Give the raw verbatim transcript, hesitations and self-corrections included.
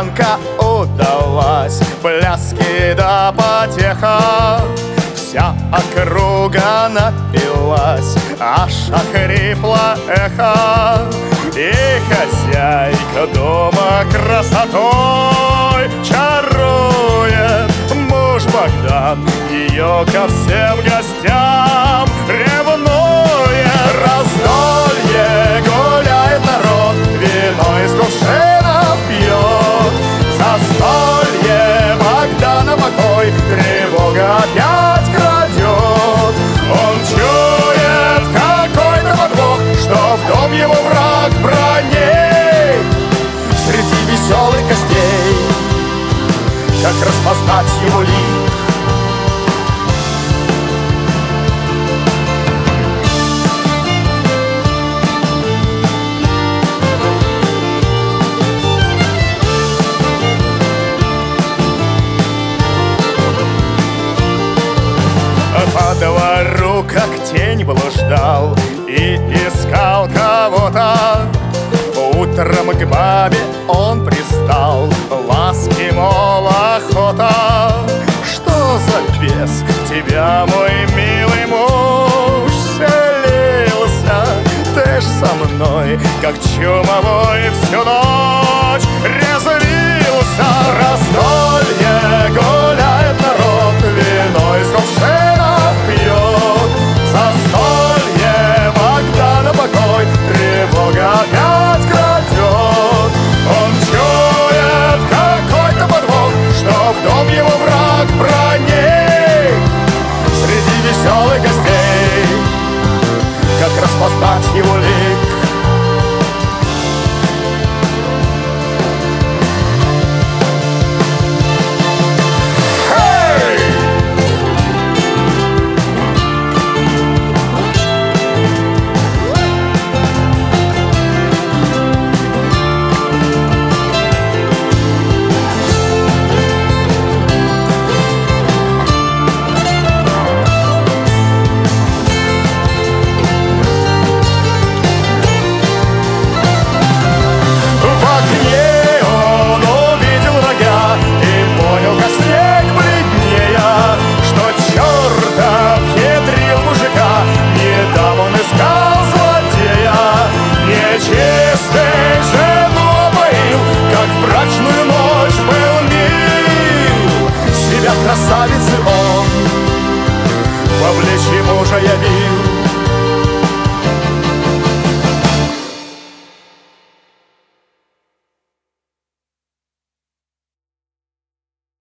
гулянка удалась, пляски да потеха. Вся округа напилась, аж охрипло эхо. И хозяйка дома красотой чарует. Муж Богдан ее ко всем гостям ревнует. Раздолье, гуляет народ, вино из кувшина пьет. Застолье, Богдана покой, тревога опять крадет. Он чует какой-то подвох, что в дом его враг броней. Среди веселых гостей, как распознать его лик? По двору, как тень, блуждал и искал кого-то. Утром к бабе он пристал, ласки, мол, охота. Что за бес в тебя, мой милый муж, селился? Ты ж со мной, как чумовой, всю ночь резвился. Раздолье, гуляет народ, вино из кувшина пьет. Застолье, Богдана покой, тревога опять крадет. Он чует какой-то подвох, что в дом его враг проник. Среди веселых гостей, как распознать его лик? Красавицы он в обличье мужа явил.